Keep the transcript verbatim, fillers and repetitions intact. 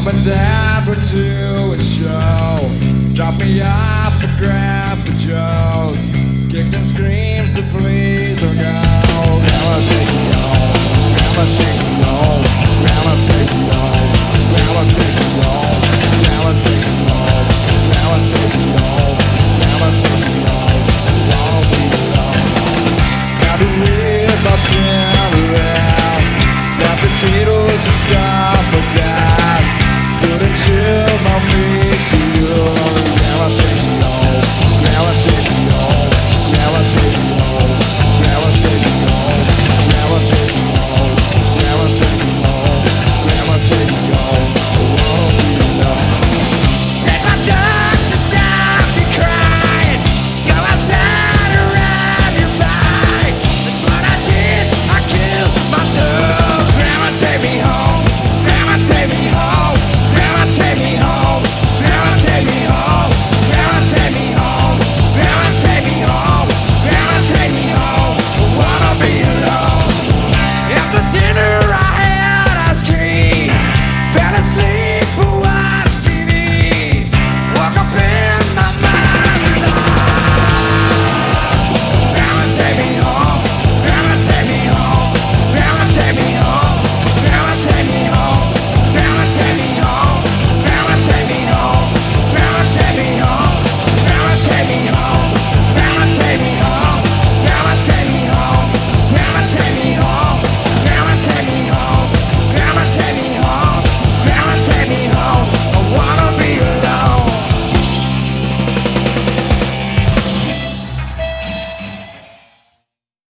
Mom and Dad went to a show. Dropped me off at Grandpa Joe's. Kicked and screamed, so please don't go. Now I'll take